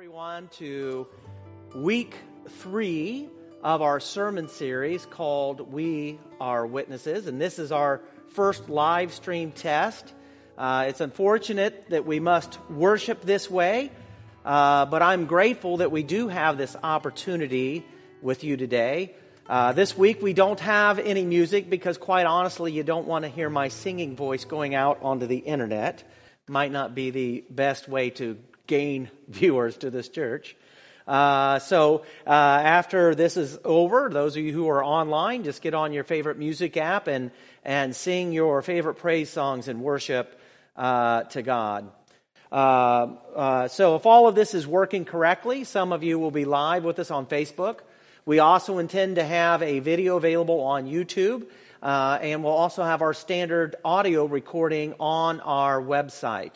everyone to week 3 of our sermon series called We Are Witnesses, and this is our first live stream test. It's unfortunate that we must worship this way, but I'm grateful that we do have this opportunity with you today. This week we don't have any music because, quite honestly, you don't want to hear my singing voice going out onto the internet. Might not be the best way to gain viewers to this church. So after this is over, those of you who are online, just get on your favorite music app and sing your favorite praise songs and worship to God. So if all of this is working correctly, some of you will be live with us on Facebook. We also intend to have a video available on YouTube, and we'll also have our standard audio recording on our website.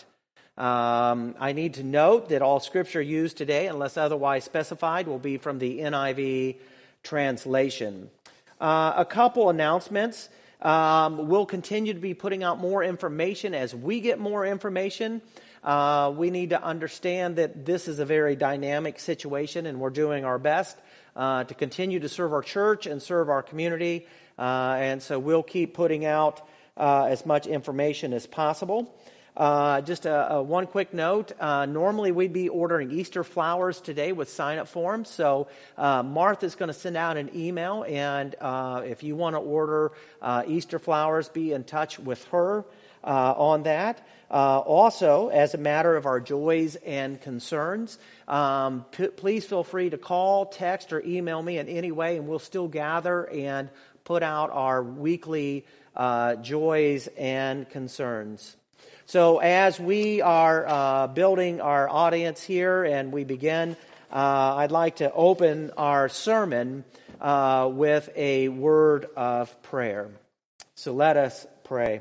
I need to note that all scripture used today, unless otherwise specified, will be from the NIV translation. A couple announcements. We'll continue to be putting out more information as we get more information. We need to understand that this is a very dynamic situation, and we're doing our best to continue to serve our church and serve our community. And so we'll keep putting out as much information as possible. Just one quick note. Normally we'd be ordering Easter flowers today with sign-up forms. So Martha's going to send out an email, and if you want to order Easter flowers, be in touch with her on that. Also, as a matter of our joys and concerns, please feel free to call, text, or email me in any way, and we'll still gather and put out our weekly joys and concerns. So as we are building our audience here and we begin, I'd like to open our sermon with a word of prayer. So let us pray.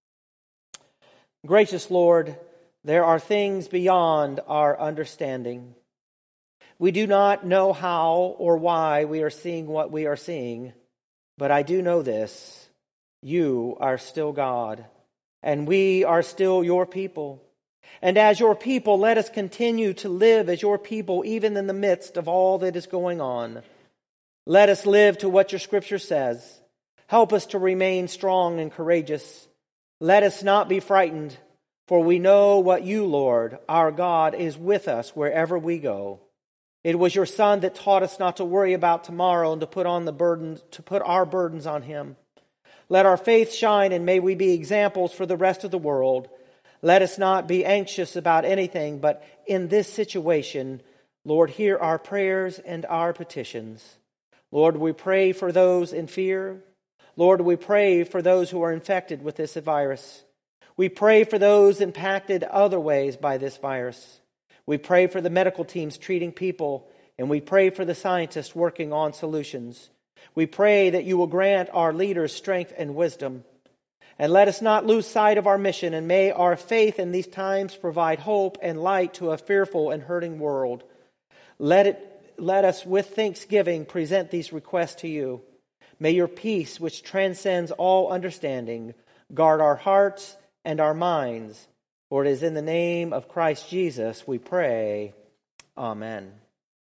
Gracious Lord, there are things beyond our understanding. We do not know how or why we are seeing what we are seeing, but I do know this: you are still God. And we are still your people. And as your people, let us continue to live as your people, even in the midst of all that is going on. Let us live to what your scripture says. Help us to remain strong and courageous. Let us not be frightened, for we know what you, Lord, our God, is with us wherever we go. It was your Son that taught us not to worry about tomorrow and to put our burdens on him. Let our faith shine, and may we be examples for the rest of the world. Let us not be anxious about anything, but in this situation, Lord, hear our prayers and our petitions. Lord, we pray for those in fear. Lord, we pray for those who are infected with this virus. We pray for those impacted other ways by this virus. We pray for the medical teams treating people, and we pray for the scientists working on solutions. We pray that you will grant our leaders strength and wisdom. And let us not lose sight of our mission, and may our faith in these times provide hope and light to a fearful and hurting world. Let us with thanksgiving present these requests to you. May your peace, which transcends all understanding, guard our hearts and our minds. For it is in the name of Christ Jesus we pray. Amen.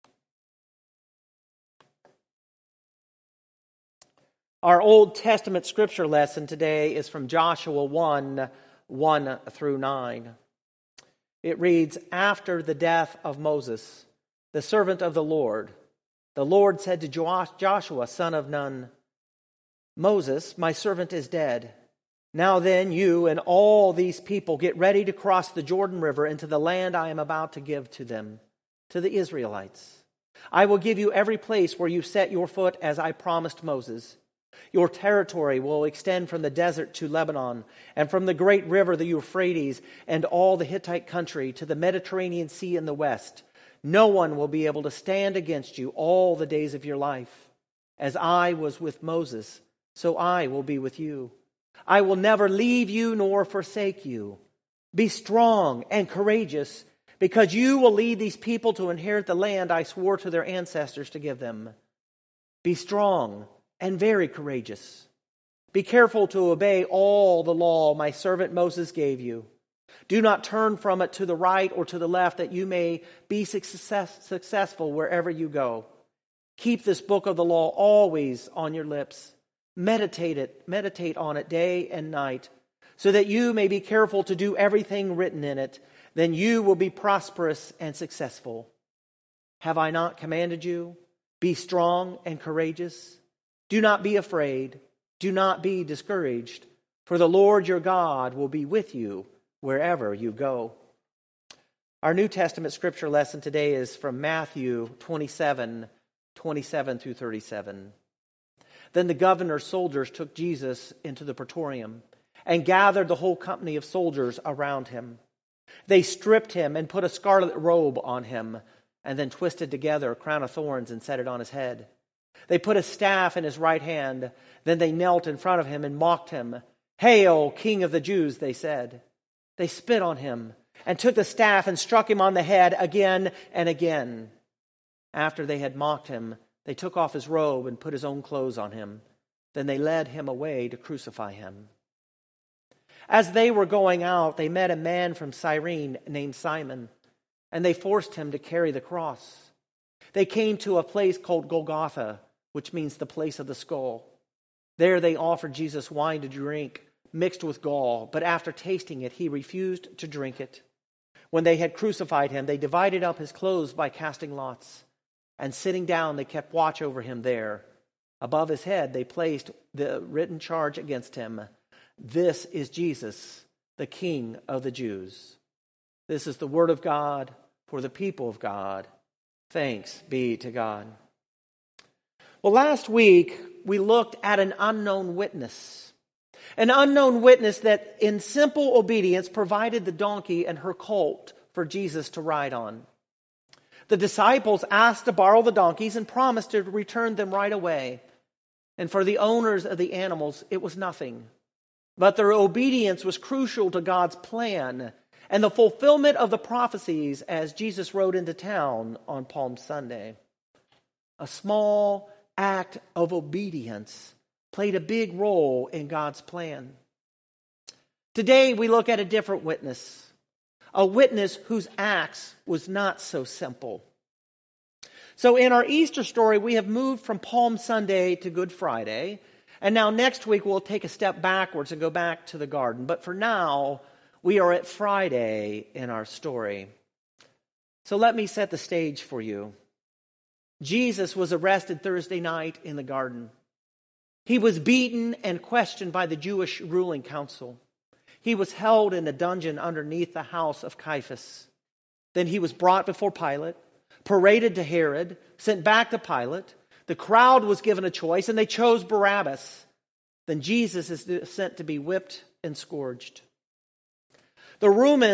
Our Old Testament scripture lesson today is from Joshua 1 through 9. It reads, "After the death of Moses, the servant of the Lord said to Joshua, son of Nun, 'Moses, my servant, is dead. Now then, you and all these people get ready to cross the Jordan River into the land I am about to give to them, to the Israelites. I will give you every place where you set your foot as I promised Moses. Your territory will extend from the desert to Lebanon, and from the great river, the Euphrates, and all the Hittite country to the Mediterranean Sea in the west. No one will be able to stand against you all the days of your life. As I was with Moses, so I will be with you. I will never leave you nor forsake you. Be strong and courageous, because you will lead these people to inherit the land I swore to their ancestors to give them. Be strong and very courageous. Be careful to obey all the law my servant Moses gave you. Do not turn from it to the right or to the left, that you may be successful wherever you go. Keep this book of the law always on your lips. Meditate on it day and night, so that you may be careful to do everything written in it. Then you will be prosperous and successful. Have I not commanded you? Be strong and courageous. Do not be afraid. Do not be discouraged, for the Lord your God will be with you wherever you go. Our New Testament scripture lesson today is from Matthew 27 through 37. Then the governor's soldiers took Jesus into the praetorium and gathered the whole company of soldiers around him. They stripped him and put a scarlet robe on him, and then twisted together a crown of thorns and set it on his head. They put a staff in his right hand. Then they knelt in front of him and mocked him. "Hail, King of the Jews," they said. They spit on him and took the staff and struck him on the head again and again. After they had mocked him, they took off his robe and put his own clothes on him. Then they led him away to crucify him. As they were going out, they met a man from Cyrene named Simon, and they forced him to carry the cross. They came to a place called Golgotha, which means the place of the skull. There they offered Jesus wine to drink, mixed with gall, but after tasting it, he refused to drink it. When they had crucified him, they divided up his clothes by casting lots, and sitting down, they kept watch over him there. Above his head, they placed the written charge against him: "This is Jesus, the King of the Jews." This is the word of God for the people of God. Thanks be to God. Well, last week we looked at an unknown witness. An unknown witness that in simple obedience provided the donkey and her colt for Jesus to ride on. The disciples asked to borrow the donkeys and promised to return them right away. And for the owners of the animals, it was nothing. But their obedience was crucial to God's plan and the fulfillment of the prophecies as Jesus rode into town on Palm Sunday. A small act of obedience played a big role in God's plan. Today we look at a different witness, a witness whose acts was not so simple. So in our Easter story, we have moved from Palm Sunday to Good Friday, and now next week we'll take a step backwards and go back to the garden. But for now, we are at Friday in our story. So let me set the stage for you. Jesus was arrested Thursday night in the garden. He was beaten and questioned by the Jewish ruling council. He was held in a dungeon underneath the house of Caiaphas. Then he was brought before Pilate, paraded to Herod, sent back to Pilate. The crowd was given a choice, and they chose Barabbas. Then Jesus is sent to be whipped and scourged. The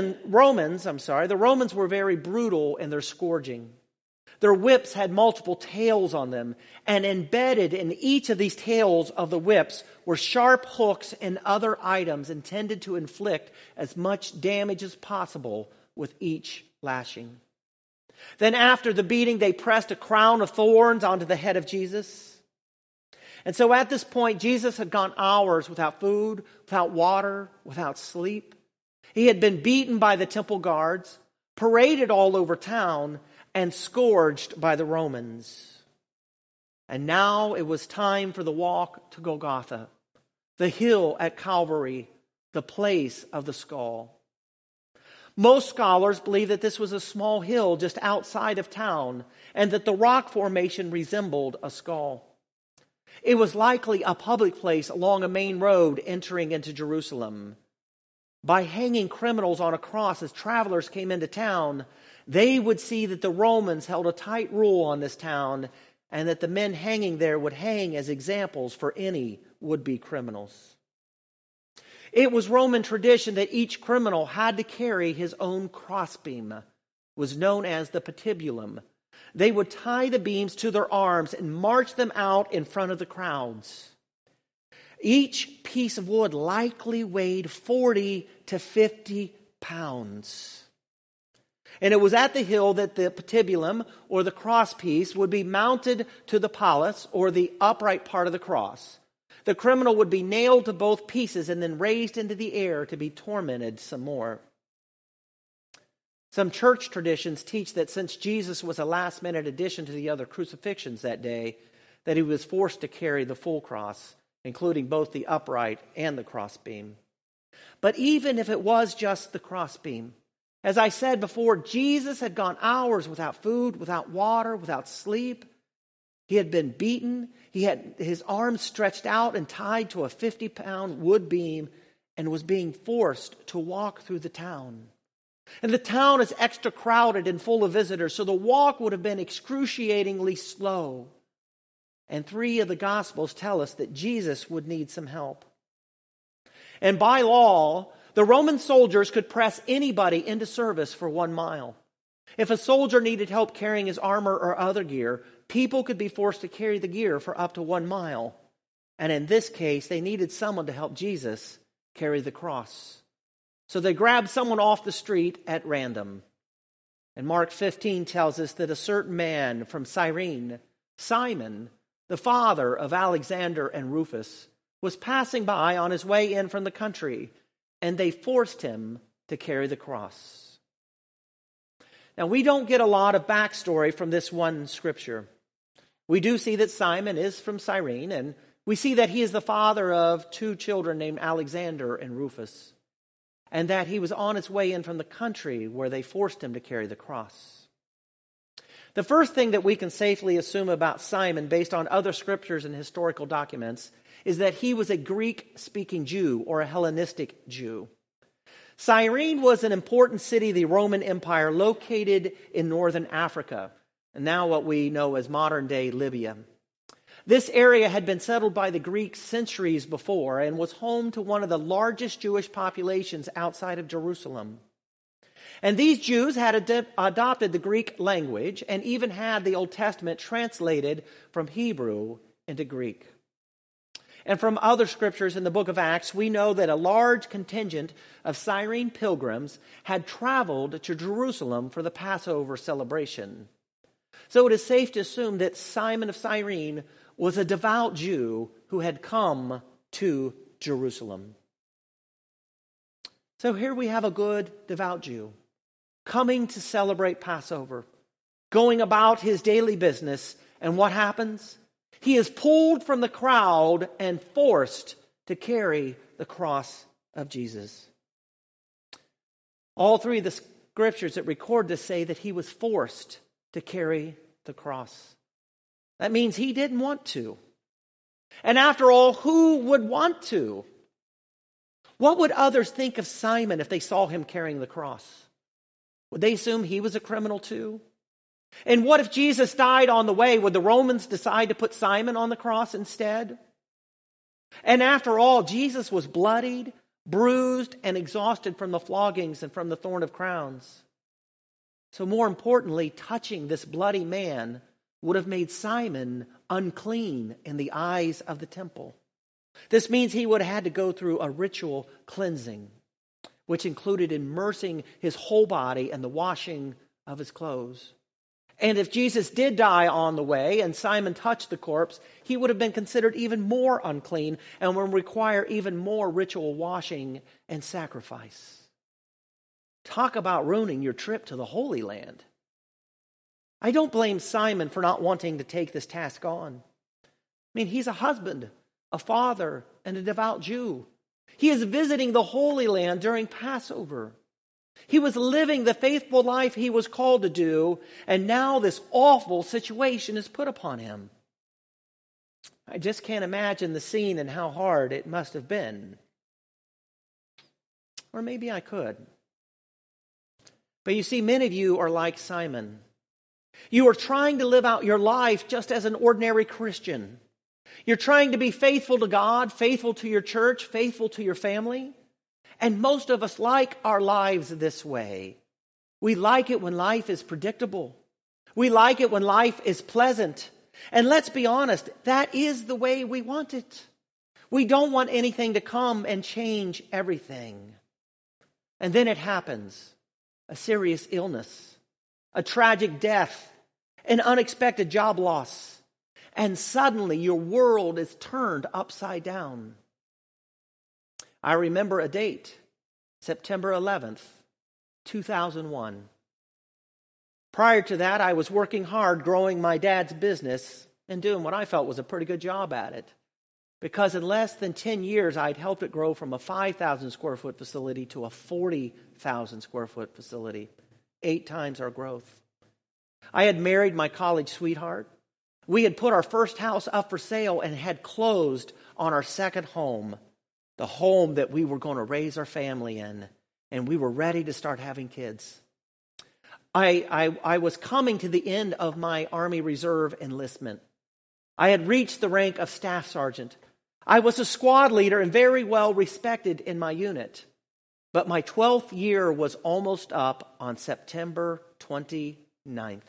Romans were very brutal in their scourging. Their whips had multiple tails on them, and embedded in each of these tails of the whips were sharp hooks and other items intended to inflict as much damage as possible with each lashing. Then after the beating, they pressed a crown of thorns onto the head of Jesus. And so at this point, Jesus had gone hours without food, without water, without sleep. He had been beaten by the temple guards, paraded all over town, and scourged by the Romans. And now it was time for the walk to Golgotha, the hill at Calvary, the place of the skull. Most scholars believe that this was a small hill just outside of town, and that the rock formation resembled a skull. It was likely a public place along a main road entering into Jerusalem. By hanging criminals on a cross as travelers came into town, they would see that the Romans held a tight rule on this town, and that the men hanging there would hang as examples for any would-be criminals. It was Roman tradition that each criminal had to carry his own crossbeam. It was known as the patibulum. They would tie the beams to their arms and march them out in front of the crowds. Each piece of wood likely weighed 40 to 50 pounds. And it was at the hill that the patibulum, or the crosspiece, would be mounted to the palace, or the upright part of the cross. The criminal would be nailed to both pieces and then raised into the air to be tormented some more. Some church traditions teach that since Jesus was a last-minute addition to the other crucifixions that day, that he was forced to carry the full cross, including both the upright and the crossbeam. But even if it was just the crossbeam, as I said before, Jesus had gone hours without food, without water, without sleep. He had been beaten. He had his arms stretched out and tied to a 50-pound wood beam and was being forced to walk through the town. And the town is extra crowded and full of visitors, so the walk would have been excruciatingly slow. And 3 of the Gospels tell us that Jesus would need some help. And by law, the Roman soldiers could press anybody into service for 1 mile. If a soldier needed help carrying his armor or other gear, people could be forced to carry the gear for up to 1 mile. And in this case, they needed someone to help Jesus carry the cross. So they grabbed someone off the street at random. And Mark 15 tells us that a certain man from Cyrene, Simon, the father of Alexander and Rufus, was passing by on his way in from the country, and they forced him to carry the cross. Now, we don't get a lot of backstory from this one scripture. We do see that Simon is from Cyrene, and we see that he is the father of 2 children named Alexander and Rufus, and that he was on his way in from the country where they forced him to carry the cross. The first thing that we can safely assume about Simon, based on other scriptures and historical documents, is that he was a Greek-speaking Jew or a Hellenistic Jew. Cyrene was an important city of the Roman Empire located in northern Africa, and now what we know as modern-day Libya. This area had been settled by the Greeks centuries before and was home to one of the largest Jewish populations outside of Jerusalem. And these Jews had adopted the Greek language and even had the Old Testament translated from Hebrew into Greek. And from other scriptures in the book of Acts, we know that a large contingent of Cyrene pilgrims had traveled to Jerusalem for the Passover celebration. So it is safe to assume that Simon of Cyrene was a devout Jew who had come to Jerusalem. So here we have a good, devout Jew coming to celebrate Passover, going about his daily business, and what happens? He is pulled from the crowd and forced to carry the cross of Jesus. All 3 of the scriptures that record this say that he was forced to carry the cross. That means he didn't want to. And after all, who would want to? What would others think of Simon if they saw him carrying the cross? Would they assume he was a criminal too? And what if Jesus died on the way? Would the Romans decide to put Simon on the cross instead? And after all, Jesus was bloodied, bruised, and exhausted from the floggings and from the thorn of crowns. So more importantly, touching this bloody man would have made Simon unclean in the eyes of the temple. This means he would have had to go through a ritual cleansing, which included immersing his whole body and the washing of his clothes. And if Jesus did die on the way and Simon touched the corpse, he would have been considered even more unclean and would require even more ritual washing and sacrifice. Talk about ruining your trip to the Holy Land. I don't blame Simon for not wanting to take this task on. I mean, he's a husband, a father, and a devout Jew. He is visiting the Holy Land during Passover. He was living the faithful life he was called to do, and now this awful situation is put upon him. I just can't imagine the scene and how hard it must have been. Or maybe I could. But you see, many of you are like Simon. You are trying to live out your life just as an ordinary Christian. You're trying to be faithful to God, faithful to your church, faithful to your family. And most of us like our lives this way. We like it when life is predictable. We like it when life is pleasant. And let's be honest, that is the way we want it. We don't want anything to come and change everything. And then it happens. A serious illness, a tragic death, an unexpected job loss. And suddenly your world is turned upside down. I remember a date, September 11th, 2001. Prior to that, I was working hard growing my dad's business and doing what I felt was a pretty good job at it. Because in less than 10 years, I'd helped it grow from a 5,000 square foot facility to a 40,000 square foot facility, 8 times our growth. I had married my college sweetheart. We had put our first house up for sale and had closed on our second home, the home that we were going to raise our family in, and we were ready to start having kids. I was coming to the end of my Army Reserve enlistment. I had reached the rank of staff sergeant. I was a squad leader and very well respected in my unit. But my 12th year was almost up on September 29th.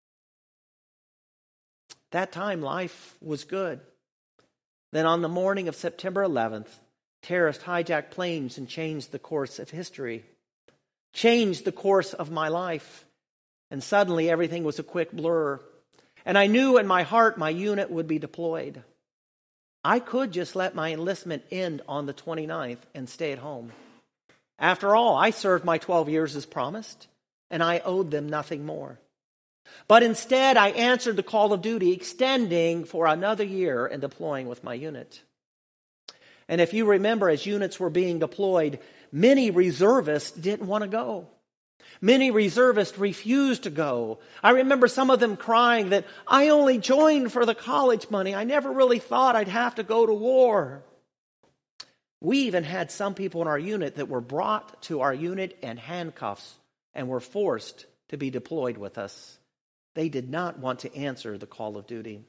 That time, life was good. Then on the morning of September 11th, terrorists hijacked planes and changed the course of history, changed the course of my life. And suddenly everything was a quick blur. And I knew in my heart my unit would be deployed. I could just let my enlistment end on the 29th and stay at home. After all, I served my 12 years as promised, and I owed them nothing more. But instead, I answered the call of duty, extending for another year and deploying with my unit. And if you remember, as units were being deployed, many reservists didn't want to go. Many reservists refused to go. I remember some of them crying that I only joined for the college money. I never really thought I'd have to go to war. We even had some people in our unit that were brought to our unit in handcuffs and were forced to be deployed with us. They did not want to answer the call of duty.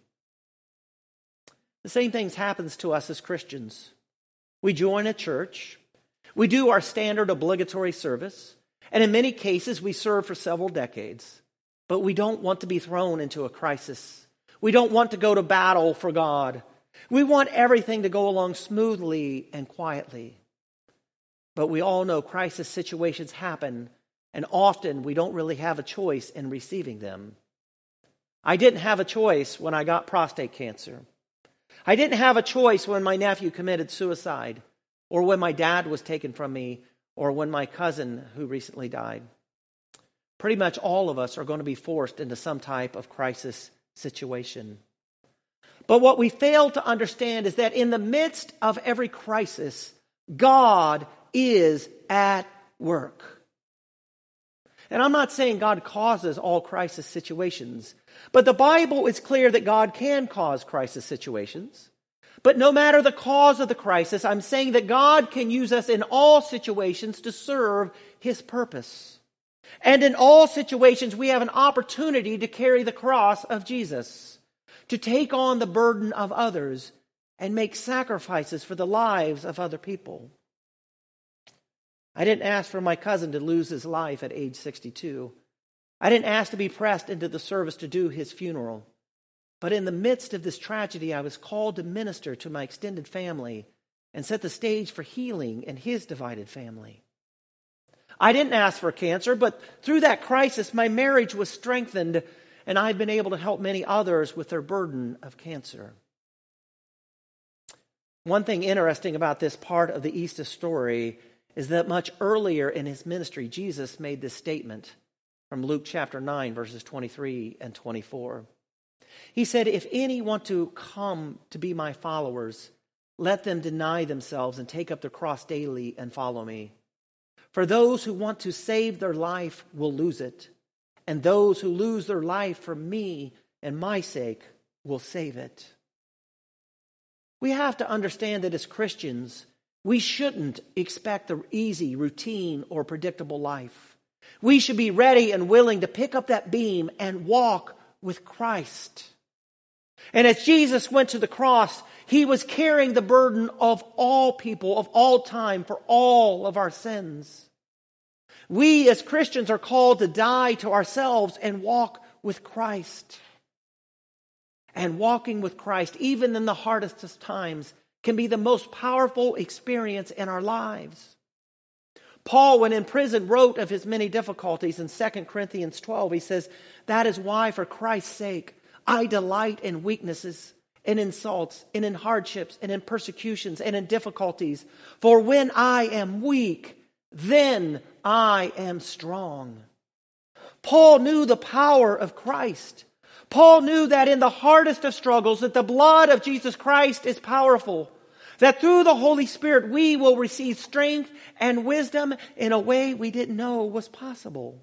The same thing happens to us as Christians. We join a church. We do our standard obligatory service. And in many cases, we serve for several decades. But we don't want to be thrown into a crisis. We don't want to go to battle for God. We want everything to go along smoothly and quietly. But we all know crisis situations happen, and often we don't really have a choice in receiving them. I didn't have a choice when I got prostate cancer. I didn't have a choice when my nephew committed suicide, or when my dad was taken from me, or when my cousin who recently died. Pretty much all of us are going to be forced into some type of crisis situation. But what we fail to understand is that in the midst of every crisis, God is at work. And I'm not saying God causes all crisis situations, but the Bible is clear that God can cause crisis situations. But no matter the cause of the crisis, I'm saying that God can use us in all situations to serve His purpose. And in all situations, we have an opportunity to carry the cross of Jesus, to take on the burden of others and make sacrifices for the lives of other people. I didn't ask for my cousin to lose his life at age 62. I didn't ask to be pressed into the service to do his funeral. But in the midst of this tragedy, I was called to minister to my extended family and set the stage for healing in his divided family. I didn't ask for cancer, but through that crisis, my marriage was strengthened, and I've been able to help many others with their burden of cancer. One thing interesting about this part of the Easter story is that much earlier in his ministry, Jesus made this statement from Luke chapter 9, verses 23 and 24. He said, "If any want to come to be my followers, let them deny themselves and take up their cross daily and follow me. For those who want to save their life will lose it, and those who lose their life for me and my sake will save it." We have to understand that as Christians, we shouldn't expect the easy, routine, or predictable life. We should be ready and willing to pick up that beam and walk with Christ. And as Jesus went to the cross, He was carrying the burden of all people, of all time, for all of our sins. We as Christians are called to die to ourselves and walk with Christ. And walking with Christ, even in the hardest of times, can be the most powerful experience in our lives. Paul, when in prison, wrote of his many difficulties in 2 Corinthians 12. He says, "That is why, for Christ's sake, I delight in weaknesses, in insults, and in hardships, and in persecutions, and in difficulties. For when I am weak, then I am strong." Paul knew the power of Christ. Paul knew that in the hardest of struggles, that the blood of Jesus Christ is powerful. That through the Holy Spirit, we will receive strength and wisdom in a way we didn't know was possible.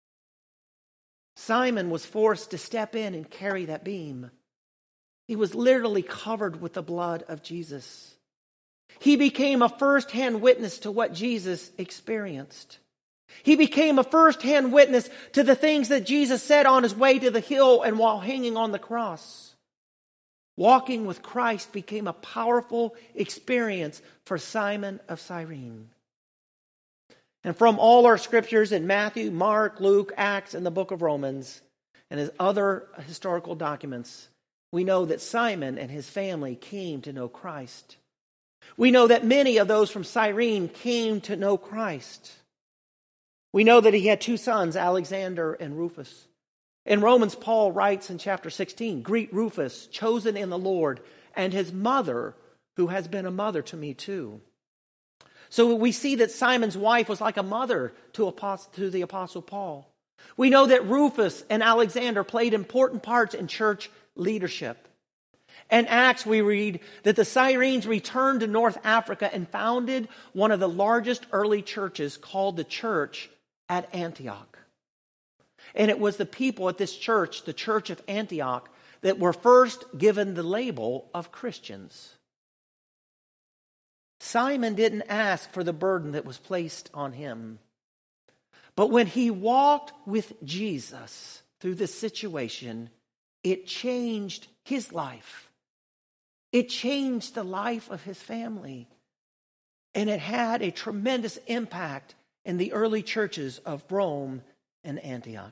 Simon was forced to step in and carry that beam. He was literally covered with the blood of Jesus. He became a first-hand witness to what Jesus experienced. He became a first-hand witness to the things that Jesus said on his way to the hill and while hanging on the cross. Walking with Christ became a powerful experience for Simon of Cyrene. And from all our scriptures in Matthew, Mark, Luke, Acts, and the book of Romans, and his other historical documents, we know that Simon and his family came to know Christ. We know that many of those from Cyrene came to know Christ. We know that he had two sons, Alexander and Rufus. In Romans, Paul writes in chapter 16, "Greet Rufus, chosen in the Lord, and his mother, who has been a mother to me too." So we see that Simon's wife was like a mother to the Apostle Paul. We know that Rufus and Alexander played important parts in church leadership. In Acts, we read that the Cyrenes returned to North Africa and founded one of the largest early churches called the Church at Antioch. And it was the people at this church, the Church of Antioch, that were first given the label of Christians. Simon didn't ask for the burden that was placed on him. But when he walked with Jesus through this situation, it changed his life. It changed the life of his family. And it had a tremendous impact in the early churches of Rome and Antioch.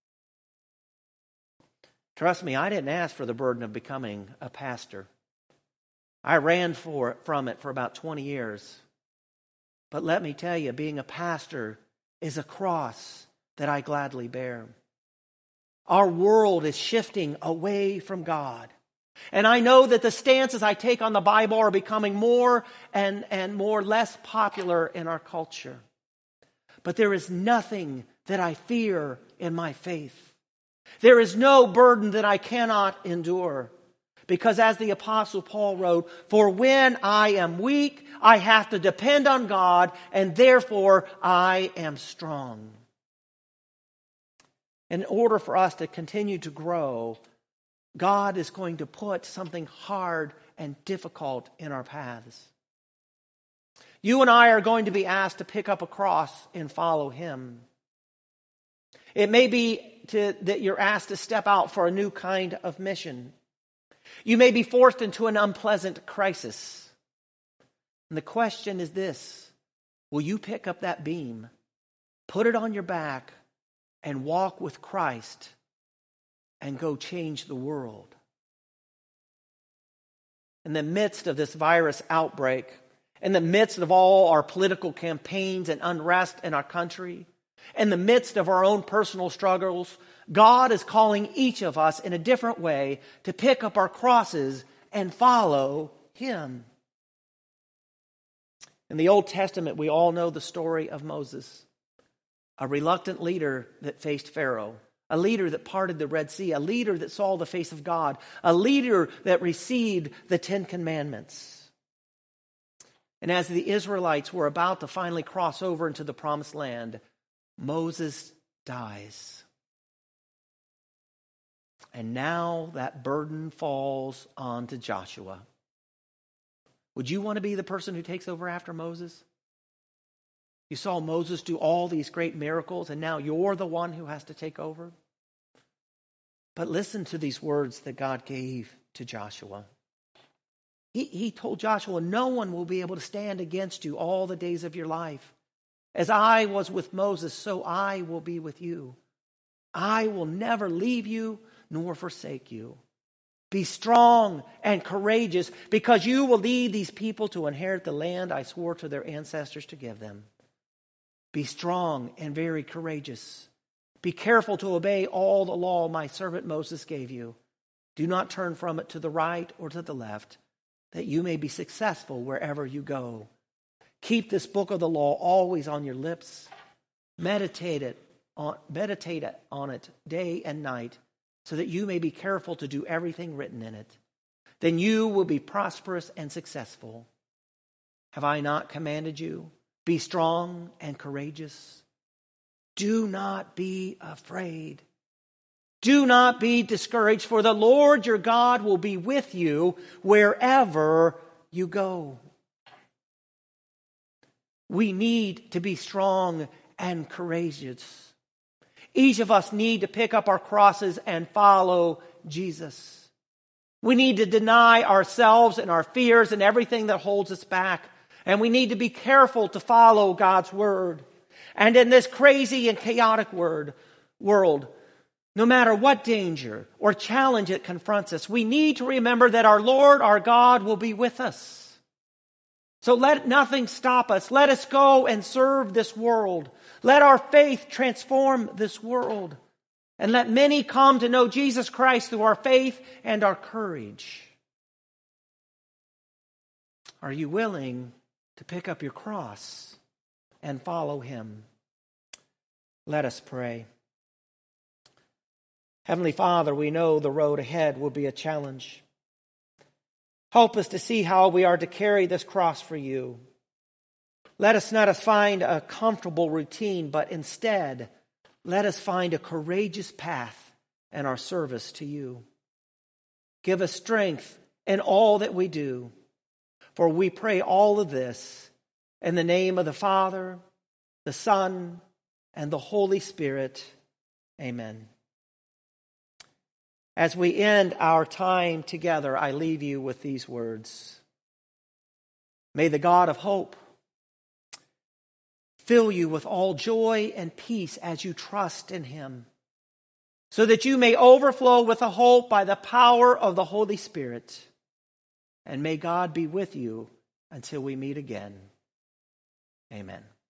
Trust me, I didn't ask for the burden of becoming a pastor. I ran from it for about 20 years. But let me tell you, being a pastor is a cross that I gladly bear. Our world is shifting away from God. And I know that the stances I take on the Bible are becoming more and more less popular in our culture. But there is nothing that I fear in my faith. There is no burden that I cannot endure. Because as the Apostle Paul wrote, "For when I am weak, I have to depend on God, and therefore I am strong." In order for us to continue to grow, God is going to put something hard and difficult in our paths. You and I are going to be asked to pick up a cross and follow Him. It may be that you're asked to step out for a new kind of mission. You may be forced into an unpleasant crisis. And the question is this: will you pick up that beam, put it on your back, and walk with Christ and go change the world? In the midst of this virus outbreak, in the midst of all our political campaigns and unrest in our country, in the midst of our own personal struggles, God is calling each of us in a different way to pick up our crosses and follow Him. In the Old Testament, we all know the story of Moses, a reluctant leader that faced Pharaoh, a leader that parted the Red Sea, a leader that saw the face of God, a leader that received the Ten Commandments. And as the Israelites were about to finally cross over into the Promised Land, Moses dies. And now that burden falls onto Joshua. Would you want to be the person who takes over after Moses? You saw Moses do all these great miracles, and now you're the one who has to take over. But listen to these words that God gave to Joshua. He told Joshua, "No one will be able to stand against you all the days of your life. As I was with Moses, so I will be with you. I will never leave you nor forsake you. Be strong and courageous, because you will lead these people to inherit the land I swore to their ancestors to give them. Be strong and very courageous. Be careful to obey all the law my servant Moses gave you. Do not turn from it to the right or to the left, that you may be successful wherever you go. Keep this book of the law always on your lips. Meditate it on it day and night, so that you may be careful to do everything written in it. Then you will be prosperous and successful. Have I not commanded you? Be strong and courageous. Do not be afraid. Do not be discouraged, for the Lord your God will be with you wherever you go. We need to be strong and courageous. Each of us need to pick up our crosses and follow Jesus. We need to deny ourselves and our fears and everything that holds us back. And we need to be careful to follow God's word. And in this crazy and chaotic world, no matter what danger or challenge it confronts us, we need to remember that our Lord, our God, will be with us. So let nothing stop us. Let us go and serve this world. Let our faith transform this world. And let many come to know Jesus Christ through our faith and our courage. Are you willing to pick up your cross and follow him? Let us pray. Heavenly Father, we know the road ahead will be a challenge. Help us to see how we are to carry this cross for you. Let us not find a comfortable routine, but instead, let us find a courageous path in our service to you. Give us strength in all that we do, for we pray all of this in the name of the Father, the Son, and the Holy Spirit. Amen. As we end our time together, I leave you with these words. May the God of hope fill you with all joy and peace as you trust in him, so that you may overflow with the hope by the power of the Holy Spirit. And may God be with you until we meet again. Amen.